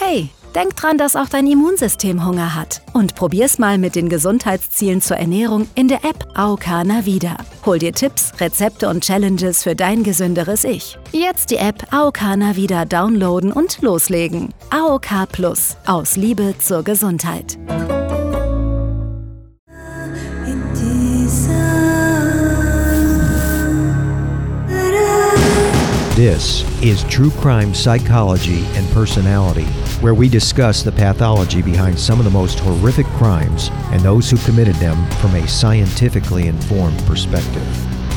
Hey, denk dran, dass auch dein Immunsystem Hunger hat. Und probier's mal mit den Gesundheitszielen zur Ernährung in der App AOK Navida. Hol dir Tipps, Rezepte und Challenges für dein gesünderes Ich. Jetzt die App AOK Navida downloaden und loslegen. AOK Plus. Aus Liebe zur Gesundheit. This is True Crime Psychology and Personality, where we discuss the pathology behind some of the most horrific crimes and those who committed them from a scientifically informed perspective.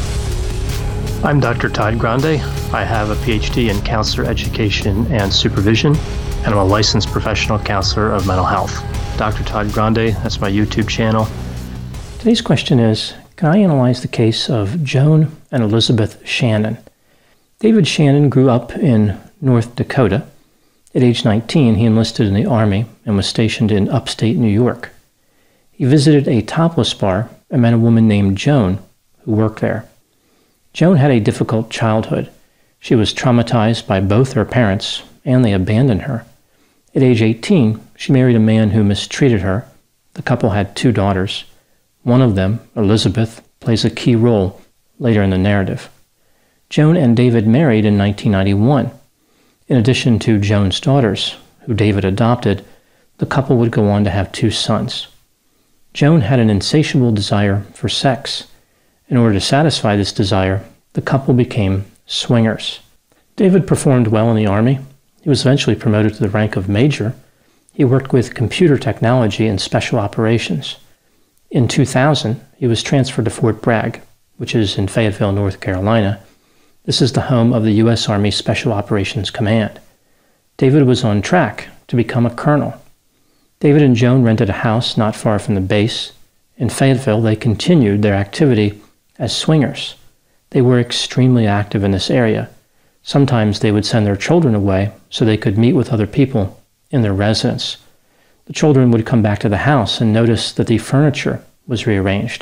I'm Dr. Todd Grande. I have a PhD in counselor education and supervision, and I'm a licensed professional counselor of mental health. Dr. Todd Grande, that's my YouTube channel. Today's question is, can I analyze the case of Joan and Elizabeth Shannon? David Shannon grew up in North Dakota. At age 19, he enlisted in the Army and was stationed in upstate New York. He visited a topless bar and met a woman named Joan who worked there. Joan had a difficult childhood. She was traumatized by both her parents, and they abandoned her. At age 18, she married a man who mistreated her. The couple had 2 daughters. One of them, Elizabeth, plays a key role later in the narrative. Joan and David married in 1991. In addition to Joan's daughters, who David adopted, the couple would go on to have 2 sons. Joan had an insatiable desire for sex. In order to satisfy this desire, the couple became swingers. David performed well in the Army. He was eventually promoted to the rank of major. He worked with computer technology and special operations. In 2000, he was transferred to Fort Bragg, which is in Fayetteville, North Carolina. This is the home of the U.S. Army Special Operations Command. David was on track to become a colonel. David and Joan rented a house not far from the base. In Fayetteville, they continued their activity as swingers. They were extremely active in this area. Sometimes they would send their children away so they could meet with other people in their residence. The children would come back to the house and notice that the furniture was rearranged.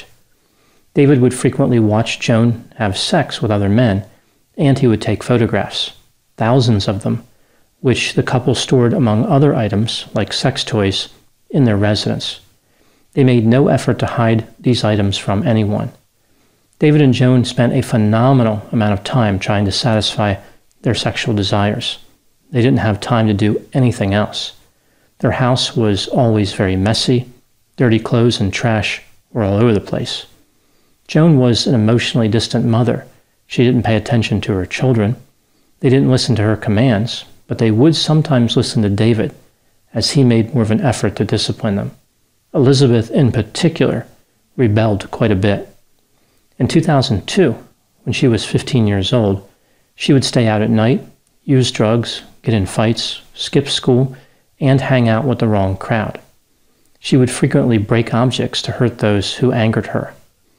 David would frequently watch Joan have sex with other men, and he would take photographs, thousands of them, which the couple stored among other items like sex toys in their residence. They made no effort to hide these items from anyone. David and Joan spent a phenomenal amount of time trying to satisfy their sexual desires. They didn't have time to do anything else. Their house was always very messy. Dirty clothes and trash were all over the place. Joan was an emotionally distant mother. She didn't pay attention to her children. They didn't listen to her commands, but they would sometimes listen to David, as he made more of an effort to discipline them. Elizabeth, in particular, rebelled quite a bit. In 2002, when she was 15 years old, she would stay out at night, use drugs, get in fights, skip school, and hang out with the wrong crowd. She would frequently break objects to hurt those who angered her.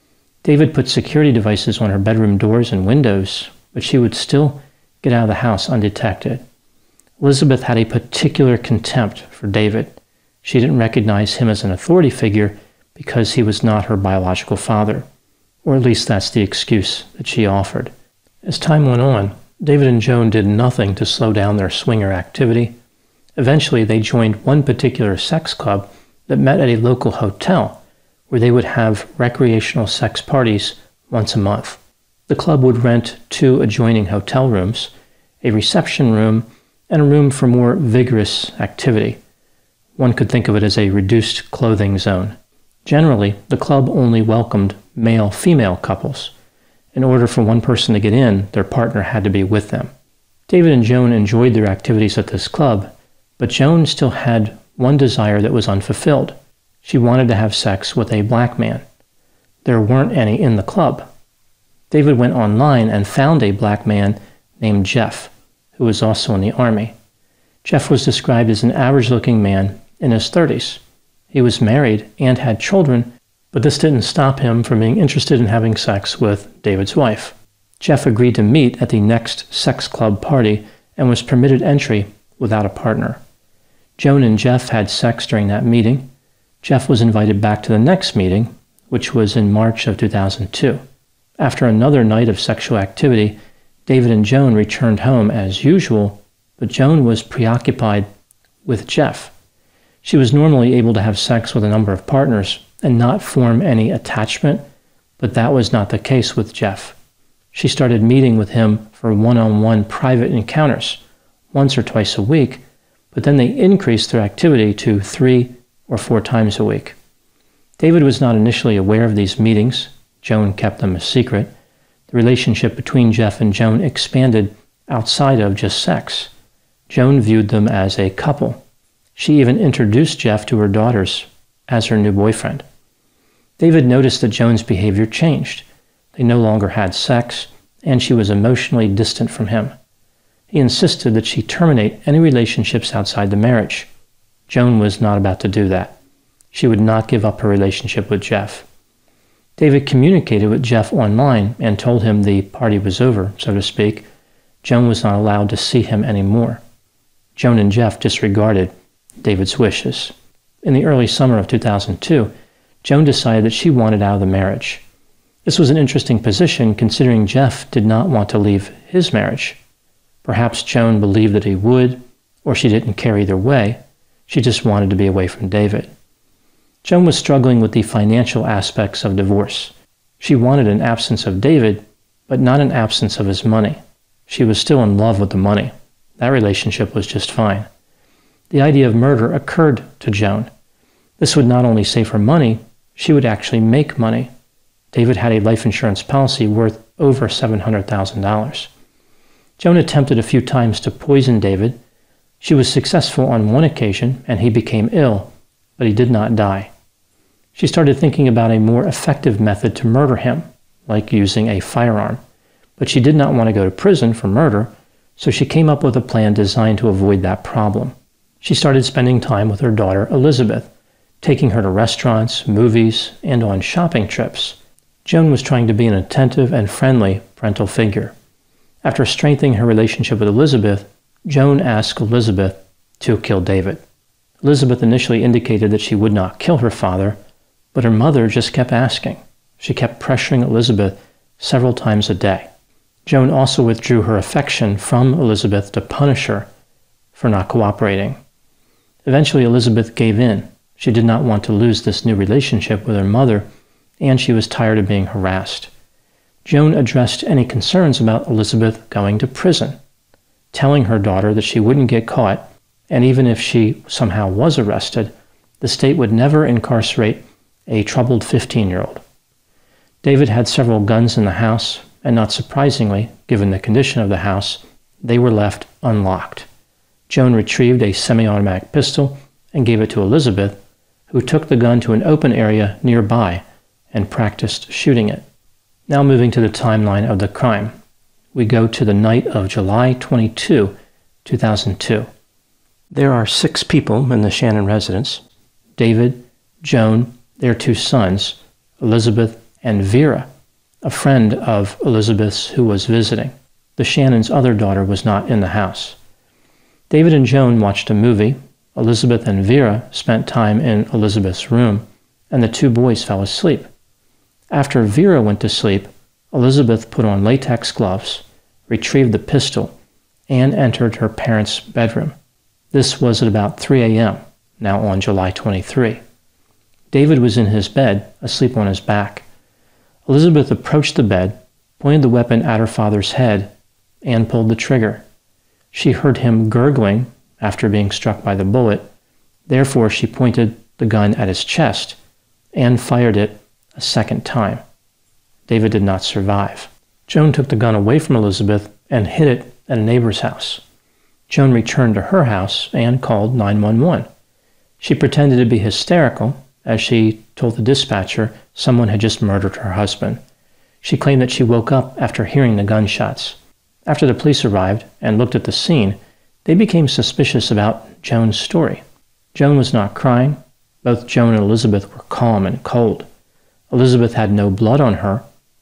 David put security devices on her bedroom doors and windows, but she would still get out of the house undetected. Elizabeth had a particular contempt for David. She didn't recognize him as an authority figure because he was not her biological father, or at least that's the excuse that she offered. As time went on, David and Joan did nothing to slow down their swinger activity. Eventually, they joined one particular sex club that met at a local hotel, where they would have recreational sex parties once a month. The club would rent 2 adjoining hotel rooms, a reception room, and a room for more vigorous activity. One could think of it as a reduced clothing zone. Generally, the club only welcomed male-female couples. In order for one person to get in, their partner had to be with them. David and Joan enjoyed their activities at this club, but Joan still had one desire that was unfulfilled. She wanted to have sex with a black man. There weren't any in the club. David went online and found a black man named Jeff, who was also in the Army. Jeff was described as an average-looking man in his 30s. He was married and had children, but this didn't stop him from being interested in having sex with David's wife. Jeff agreed to meet at the next sex club party and was permitted entry without a partner. Joan and Jeff had sex during that meeting. Jeff was invited back to the next meeting, which was in March of 2002. After another night of sexual activity, David and Joan returned home as usual, but Joan was preoccupied with Jeff. She was normally able to have sex with a number of partners and not form any attachment, but that was not the case with Jeff. She started meeting with him for one-on-one private encounters, once or twice a week, but then they increased their activity to 3 or 4 times a week. David was not initially aware of these meetings. Joan kept them a secret. The relationship between Jeff and Joan expanded outside of just sex. Joan viewed them as a couple. She even introduced Jeff to her daughters as her new boyfriend. David noticed that Joan's behavior changed. They no longer had sex, and she was emotionally distant from him. He insisted that she terminate any relationships outside the marriage. Joan was not about to do that. She would not give up her relationship with Jeff. David communicated with Jeff online and told him the party was over, so to speak. Joan was not allowed to see him anymore. Joan and Jeff disregarded David's wishes. In the early summer of 2002, Joan decided that she wanted out of the marriage. This was an interesting position considering Jeff did not want to leave his marriage. Perhaps Joan believed that he would, or she didn't care either way. She just wanted to be away from David. Joan was struggling with the financial aspects of divorce. She wanted an absence of David, but not an absence of his money. She was still in love with the money. That relationship was just fine. The idea of murder occurred to Joan. This would not only save her money, she would actually make money. David had a life insurance policy worth over $700,000. Joan attempted a few times to poison David. She was successful on one occasion, and he became ill, but he did not die. She started thinking about a more effective method to murder him, like using a firearm. But she did not want to go to prison for murder, so she came up with a plan designed to avoid that problem. She started spending time with her daughter, Elizabeth, taking her to restaurants, movies, and on shopping trips. Joan was trying to be an attentive and friendly parental figure. After strengthening her relationship with Elizabeth, Joan asked Elizabeth to kill David. Elizabeth initially indicated that she would not kill her father, but her mother just kept asking. She kept pressuring Elizabeth several times a day. Joan also withdrew her affection from Elizabeth to punish her for not cooperating. Eventually, Elizabeth gave in. She did not want to lose this new relationship with her mother, and she was tired of being harassed. Joan addressed any concerns about Elizabeth going to prison, telling her daughter that she wouldn't get caught, and even if she somehow was arrested, the state would never incarcerate a troubled 15-year-old. David had several guns in the house, and not surprisingly, given the condition of the house, they were left unlocked. Joan retrieved a semi-automatic pistol and gave it to Elizabeth, who took the gun to an open area nearby and practiced shooting it. Now moving to the timeline of the crime. We go to the night of July 22, 2002. There are 6 people in the Shannon residence: David, Joan, their 2 sons, Elizabeth, and Vera, a friend of Elizabeth's who was visiting. The Shannons' other daughter was not in the house. David and Joan watched a movie. Elizabeth and Vera spent time in Elizabeth's room, and the 2 boys fell asleep. After Vera went to sleep, Elizabeth put on latex gloves, retrieved the pistol, and entered her parents' bedroom. This was at about 3 a.m., now on July 23. David was in his bed, asleep on his back. Elizabeth approached the bed, pointed the weapon at her father's head, and pulled the trigger. She heard him gurgling after being struck by the bullet. Therefore, she pointed the gun at his chest and fired it a second time. David did not survive. Joan took the gun away from Elizabeth and hid it at a neighbor's house. Joan returned to her house and called 911. She pretended to be hysterical as she told the dispatcher someone had just murdered her husband. She claimed that she woke up after hearing the gunshots. After the police arrived and looked at the scene, they became suspicious about Joan's story. Joan was not crying. Both Joan and Elizabeth were calm and cold. Elizabeth had no blood on her,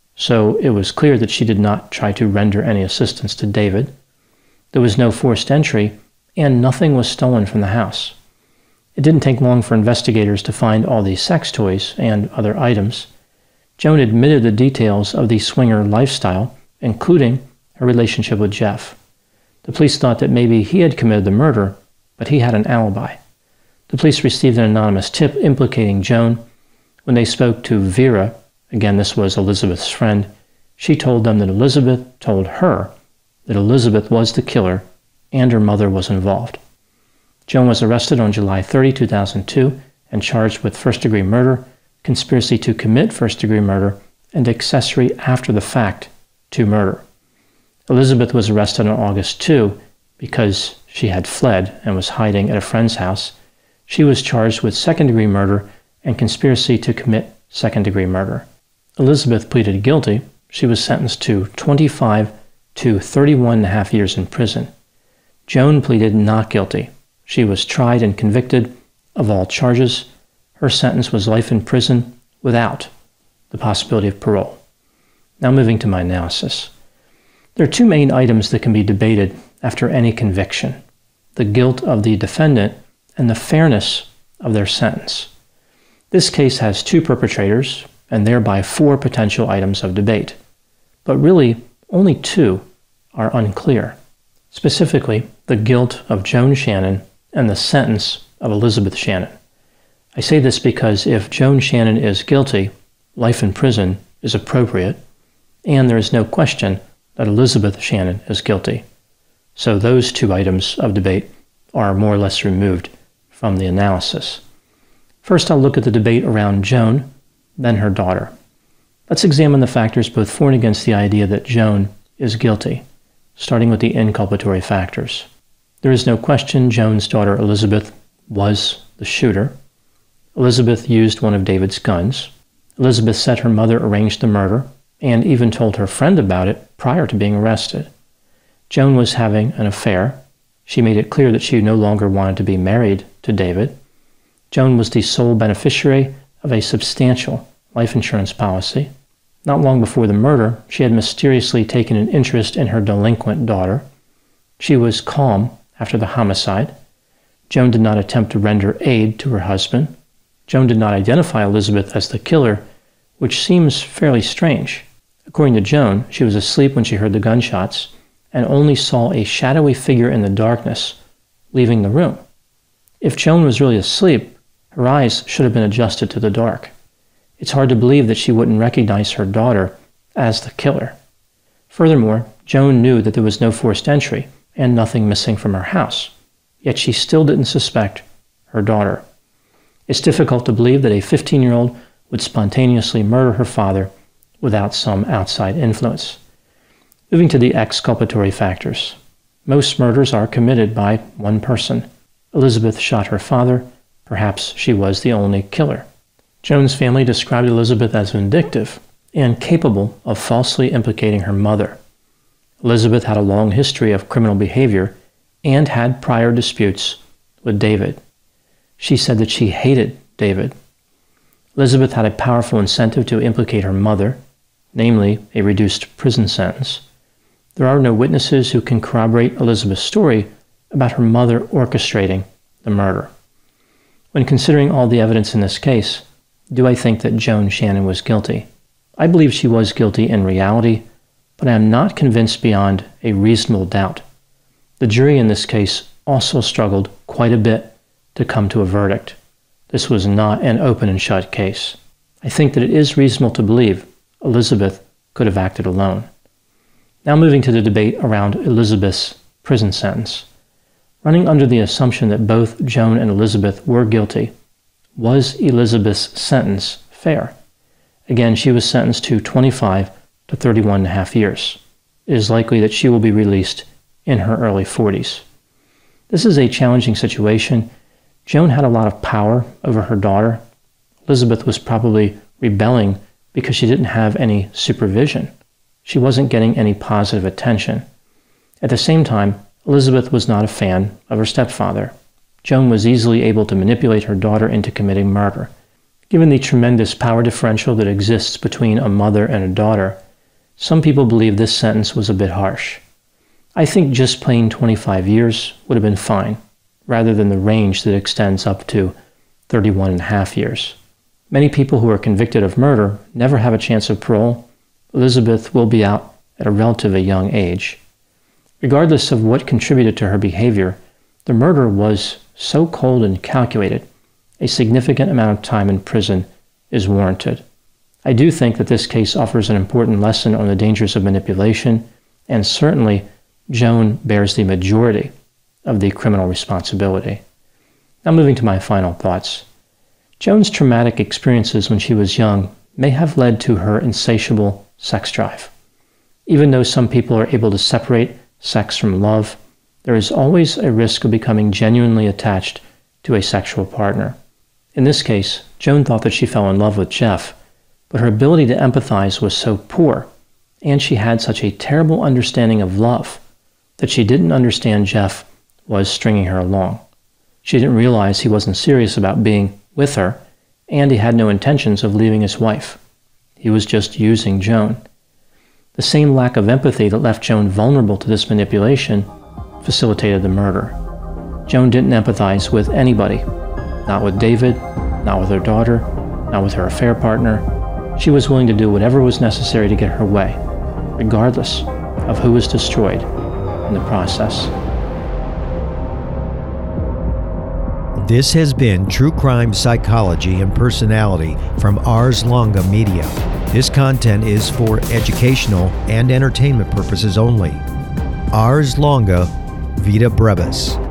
so it was clear that she did not try to render any assistance to David. There was no forced entry, and nothing was stolen from the house. It didn't take long for investigators to find all these sex toys and other items. Joan admitted the details of the swinger lifestyle, including her relationship with Jeff. The police thought that maybe he had committed the murder, but he had an alibi. The police received an anonymous tip implicating Joan. When they spoke to Vera, again this was Elizabeth's friend, she told them that Elizabeth told her that Elizabeth was the killer and her mother was involved. Joan was arrested on July 30, 2002 and charged with first-degree murder, conspiracy to commit first-degree murder, and accessory after the fact to murder. Elizabeth was arrested on August 2 because she had fled and was hiding at a friend's house. She was charged with second-degree murder and conspiracy to commit second-degree murder. Elizabeth pleaded guilty. She was sentenced to 25 to 31.5 years in prison. Joan pleaded not guilty. She was tried and convicted of all charges. Her sentence was life in prison without the possibility of parole. Now moving to my analysis. There are two main items that can be debated after any conviction: the guilt of the defendant and the fairness of their sentence. This case has two perpetrators and thereby four potential items of debate. But really, only two are unclear. Specifically, the guilt of Joan Shannon and the sentence of Elizabeth Shannon. I say this because if Joan Shannon is guilty, life in prison is appropriate, and there is no question that Elizabeth Shannon is guilty. So those two items of debate are more or less removed from the analysis. First, I'll look at the debate around Joan, then her daughter. Let's examine the factors both for and against the idea that Joan is guilty, starting with the inculpatory factors. There is no question Joan's daughter Elizabeth was the shooter. Elizabeth used one of David's guns. Elizabeth said her mother arranged the murder and even told her friend about it prior to being arrested. Joan was having an affair. She made it clear that she no longer wanted to be married to David. Joan was the sole beneficiary of a substantial life insurance policy. Not long before the murder, she had mysteriously taken an interest in her delinquent daughter. She was calm after the homicide. Joan did not attempt to render aid to her husband. Joan did not identify Elizabeth as the killer, which seems fairly strange. According to Joan, she was asleep when she heard the gunshots and only saw a shadowy figure in the darkness leaving the room. If Joan was really asleep, her eyes should have been adjusted to the dark. It's hard to believe that she wouldn't recognize her daughter as the killer. Furthermore, Joan knew that there was no forced entry and nothing missing from her house, yet she still didn't suspect her daughter. It's difficult to believe that a 15-year-old would spontaneously murder her father without some outside influence. Moving to the exculpatory factors. Most murders are committed by one person. Elizabeth shot her father. Perhaps she was the only killer. Joan's family described Elizabeth as vindictive and capable of falsely implicating her mother. Elizabeth had a long history of criminal behavior and had prior disputes with David. She said that she hated David. Elizabeth had a powerful incentive to implicate her mother, namely a reduced prison sentence. There are no witnesses who can corroborate Elizabeth's story about her mother orchestrating the murder. When considering all the evidence in this case, do I think that Joan Shannon was guilty? I believe she was guilty in reality, but I am not convinced beyond a reasonable doubt. The jury in this case also struggled quite a bit to come to a verdict. This was not an open and shut case. I think that it is reasonable to believe Elizabeth could have acted alone. Now moving to the debate around Elizabeth's prison sentence. Running under the assumption that both Joan and Elizabeth were guilty, was Elizabeth's sentence fair? Again, she was sentenced to 25 to 31.5 years. It is likely that she will be released in her early 40s. This is a challenging situation. Joan had a lot of power over her daughter. Elizabeth was probably rebelling because she didn't have any supervision. She wasn't getting any positive attention. At the same time, Elizabeth was not a fan of her stepfather. Joan was easily able to manipulate her daughter into committing murder. Given the tremendous power differential that exists between a mother and a daughter, some people believe this sentence was a bit harsh. I think just plain 25 years would have been fine, rather than the range that extends up to 31.5 years. Many people who are convicted of murder never have a chance of parole. Elizabeth will be out at a relatively young age. Regardless of what contributed to her behavior, The murder was so cold and calculated, a significant amount of time in prison is warranted. I do think that this case offers an important lesson on the dangers of manipulation, and certainly Joan bears the majority of the criminal responsibility. Now moving to my final thoughts. Joan's traumatic experiences when she was young may have led to her insatiable sex drive. Even though some people are able to separate sex from love, there is always a risk of becoming genuinely attached to a sexual partner. In this case, Joan thought that she fell in love with Jeff, but her ability to empathize was so poor, and she had such a terrible understanding of love, that she didn't understand Jeff was stringing her along. She didn't realize he wasn't serious about being with her, and he had no intentions of leaving his wife. He was just using Joan. The same lack of empathy that left Joan vulnerable to this manipulation facilitated the murder. Joan didn't empathize with anybody, not with David, not with her daughter, not with her affair partner. She was willing to do whatever was necessary to get her way, regardless of who was destroyed in the process. This has been True Crime Psychology and Personality from Ars Longa Media. This content is for educational and entertainment purposes only. Ars Longa, Vita Brevis.